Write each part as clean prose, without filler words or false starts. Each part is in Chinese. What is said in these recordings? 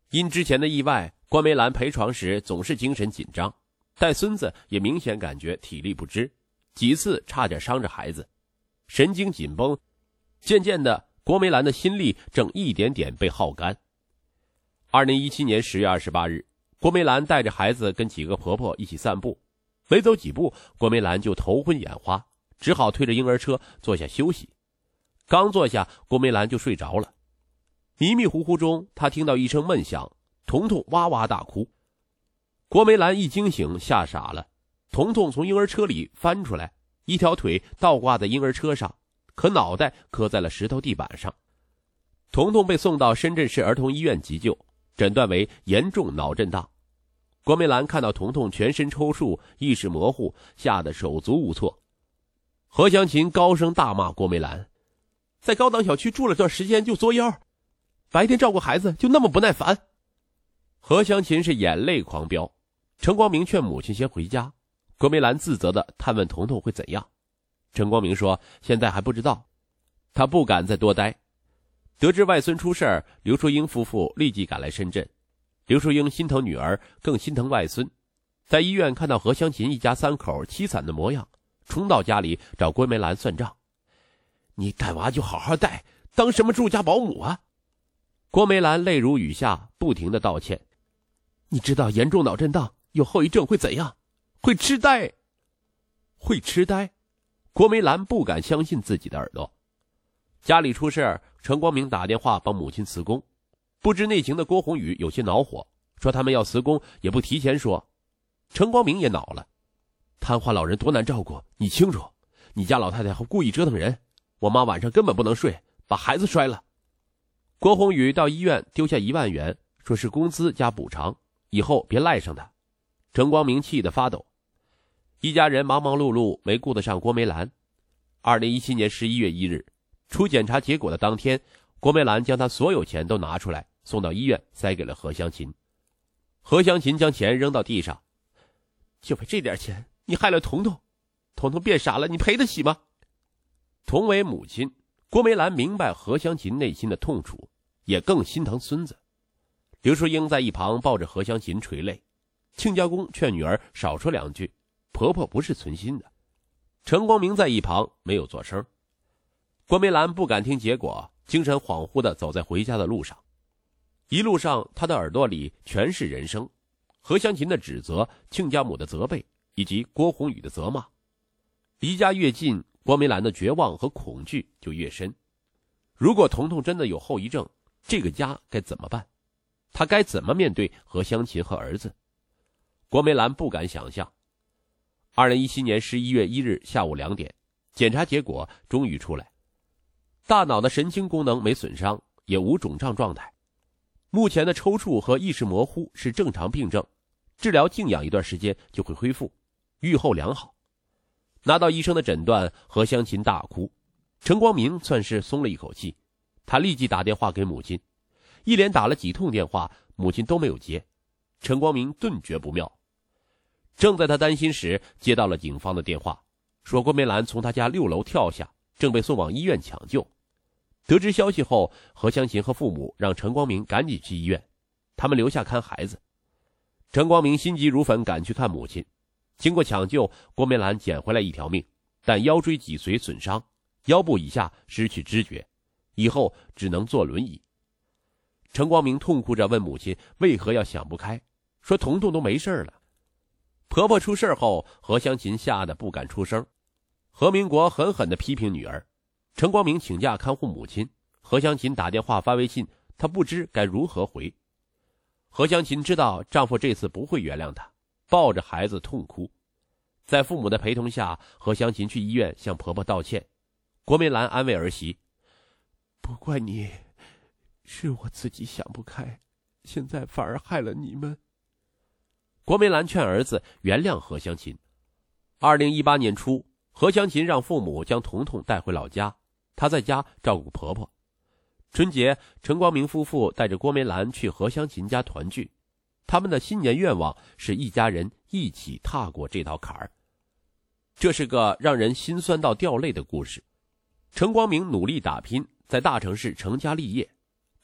因之前的意外，郭梅兰陪床时总是精神紧张，带孙子也明显感觉体力不支，几次差点伤着孩子，神经紧绷。渐渐的，郭梅兰的心力正一点点被耗干。2017年10月28日，郭梅兰带着孩子跟几个婆婆一起散步，没走几步，郭梅兰就头昏眼花，只好推着婴儿车坐下休息。刚坐下，郭梅兰就睡着了。迷迷糊糊中，她听到一声闷响，彤彤哇哇大哭。郭梅兰一惊醒，吓傻了。彤彤从婴儿车里翻出来，一条腿倒挂在婴儿车上，可脑袋磕在了石头地板上。彤彤被送到深圳市儿童医院急救，诊断为严重脑震荡。郭梅兰看到彤彤全身抽搐，意识模糊，吓得手足无措。何香琴高声大骂郭梅兰，在高档小区住了段时间就作妖，白天照顾孩子就那么不耐烦。何香琴是眼泪狂飙。陈光明劝母亲先回家，郭梅兰自责地探问彤彤会怎样。陈光明说现在还不知道，他不敢再多待。得知外孙出事，刘淑英夫妇立即赶来深圳。刘淑英心疼女儿，更心疼外孙，在医院看到何香琴一家三口凄惨的模样，冲到家里找郭梅兰算账。你带娃就好好带，当什么住家保姆啊？郭梅兰泪如雨下，不停地道歉。你知道严重脑震荡有后遗症会怎样？会痴呆。会痴呆？郭梅兰不敢相信自己的耳朵。家里出事，陈光明打电话帮母亲辞工。不知内情的郭宏宇有些恼火，说他们要辞工也不提前说。陈光明也恼了，瘫痪老人多难照顾，你清楚？你家老太太还故意折腾人，我妈晚上根本不能睡，把孩子摔了。郭宏宇到医院丢下1万元，说是工资加补偿，以后别赖上他。陈光明气得发抖。一家人忙忙碌碌，没顾得上郭梅兰。2017年11月1日，出检查结果的当天，郭梅兰将她所有钱都拿出来，送到医院，塞给了何香琴。何香琴将钱扔到地上。就为这点钱，你害了彤彤，彤彤变傻了，你赔得起吗？同为母亲，郭梅兰明白何香琴内心的痛楚，也更心疼孙子。刘淑英在一旁抱着何香琴垂泪，亲家公劝女儿少说2句，婆婆不是存心的。陈光明在一旁没有作声。郭梅兰不敢听结果，精神恍惚地走在回家的路上。一路上，她的耳朵里全是人声，何香琴的指责，亲家母的责备，以及郭宏宇的责骂。离家越近，郭梅兰的绝望和恐惧就越深。如果彤彤真的有后遗症，这个家该怎么办？她该怎么面对何香琴和儿子？郭梅兰不敢想象。2017年11月1日下午2点，检查结果终于出来。大脑的神经功能没损伤，也无肿胀状态。目前的抽搐和意识模糊是正常病症，治疗静养一段时间就会恢复，预后良好。拿到医生的诊断，何香琴大哭。陈光明算是松了一口气，他立即打电话给母亲，一连打了几通电话，母亲都没有接。陈光明顿觉不妙。正在他担心时，接到了警方的电话，说郭梅兰从他家6楼跳下，正被送往医院抢救。得知消息后，何香琴和父母让陈光明赶紧去医院，他们留下看孩子。陈光明心急如焚赶去看母亲。经过抢救，郭梅兰捡回来一条命，但腰椎脊髓损伤，腰部以下失去知觉，以后只能坐轮椅。陈光明痛哭着问母亲为何要想不开，说彤彤都没事了。婆婆出事后，何香琴吓得不敢出声。何民国狠狠地批评女儿。陈光明请假看护母亲，何香琴打电话发微信，她不知该如何回。何香琴知道丈夫这次不会原谅她，抱着孩子痛哭。在父母的陪同下，何香琴去医院向婆婆道歉。郭梅兰安慰儿媳，不怪你，是我自己想不开，现在反而害了你们。郭梅兰劝儿子原谅何香琴。2018年初，何香琴让父母将彤彤带回老家，她在家照顾婆婆。春节，陈光明夫妇带着郭梅兰去何香琴家团聚，他们的新年愿望是一家人一起踏过这道坎儿。这是个让人心酸到掉泪的故事。陈光明努力打拼，在大城市成家立业，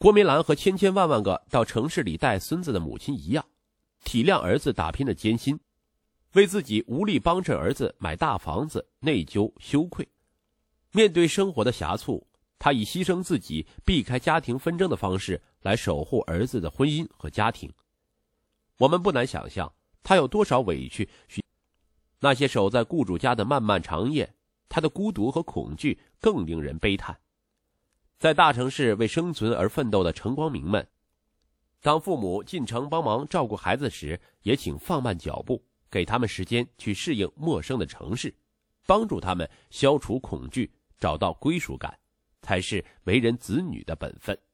郭梅兰和千千万万个到城市里带孙子的母亲一样，体谅儿子打拼的艰辛，为自己无力帮衬儿子买大房子内疚羞愧。面对生活的狭促，他以牺牲自己避开家庭纷争的方式来守护儿子的婚姻和家庭。我们不难想象他有多少委屈，那些守在雇主家的漫漫长夜，他的孤独和恐惧更令人悲叹。在大城市为生存而奋斗的晨光明们，当父母进城帮忙照顾孩子时，也请放慢脚步，给他们时间去适应陌生的城市，帮助他们消除恐惧，找到归属感，才是为人子女的本分。